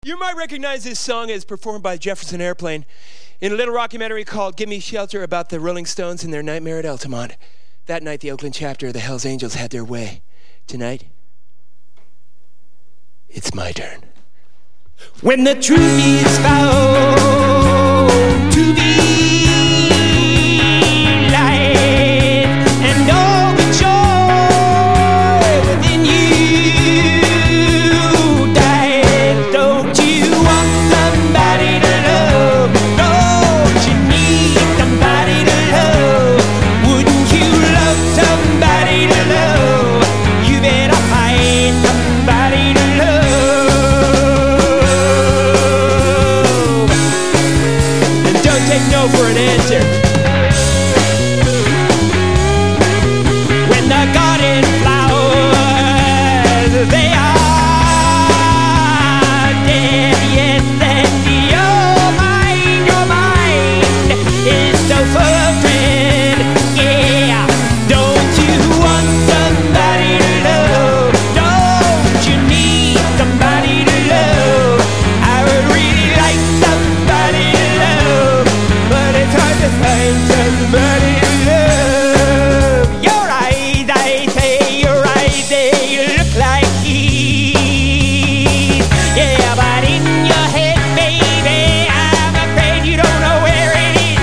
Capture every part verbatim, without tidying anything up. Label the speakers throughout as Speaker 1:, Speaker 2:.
Speaker 1: You might recognize this song as performed by Jefferson Airplane in a little documentary called Give Me Shelter about the Rolling Stones and their nightmare at Altamont. That night, the Oakland chapter of the Hells Angels had their way. Tonight, it's my turn.
Speaker 2: When the truth is found to be light and all the joy within you died, don't you want somebody to love? Don't you need somebody to love? Wouldn't you love somebody to love? You better find somebody to love. Don't take no for an answer. When the garden flowers, they are dead, yes, and your mind, your mind is so full of dread, yeah. Don't you want somebody to love? Don't you need somebody to love? I would really like somebody to love, but it's hard to find somebody to love. Your eyes, I say, your eyes, they look like keys. Yeah, but in your head, baby, I'm afraid you don't know where it is.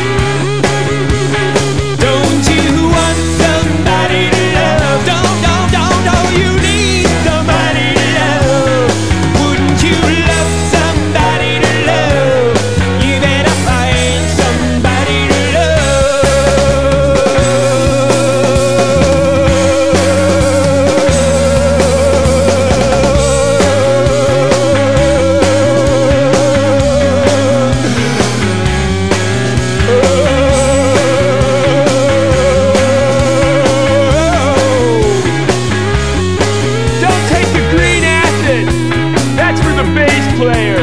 Speaker 2: Don't you want somebody to love? Don't, don't, don't, don't you need somebody to love? Wouldn't you love somebody to love? You better find somebody to
Speaker 3: Don't take the green acid. That's for the bass player.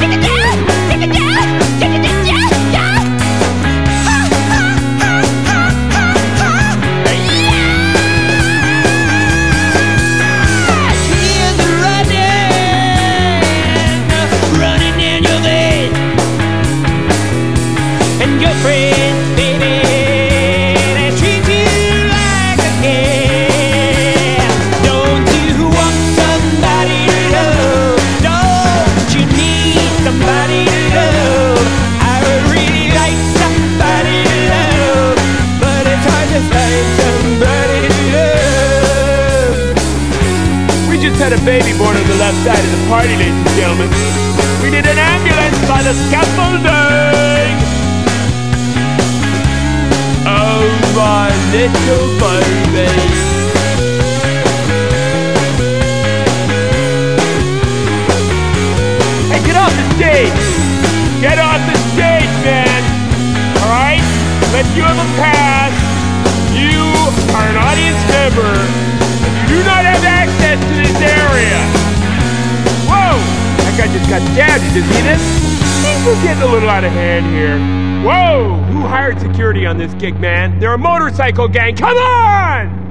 Speaker 2: Tears are running, running down your veins, and your friends, baby, they treat you like a king. Don't you want somebody to love? Don't you need somebody to love? I would really like somebody to love, but it's hard to find somebody to love.
Speaker 3: We just had a baby born on the left side of the party, ladies and gentlemen. We need an ambulance by the scaffolding. Oh, my little baby. Hey, get off the stage. Get off the stage, man. All right? But you have a pass. You are an audience member. You do not have access to this area. Whoa! That guy just got stabbed. Did you see this? Things are getting a little out of hand here. Whoa! Who hired security on this gig, man? They're a motorcycle gang. Come on!